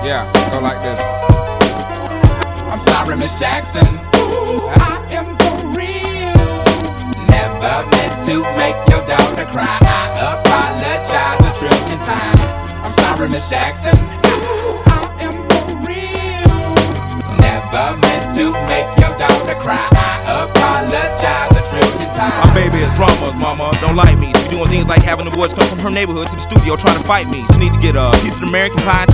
Yeah, go like this. I'm sorry, Miss Jackson. Ooh, I am for real. Never meant to make your daughter cry. I apologize a trillion times. I'm sorry, Miss Jackson. Ooh, I am for real. Never meant to make your daughter cry. I apologize a trillion times. My baby is drama, mama, don't like me. She doing things like having the boys come from her neighborhood to the studio trying to fight me. She need to get a piece of American pie and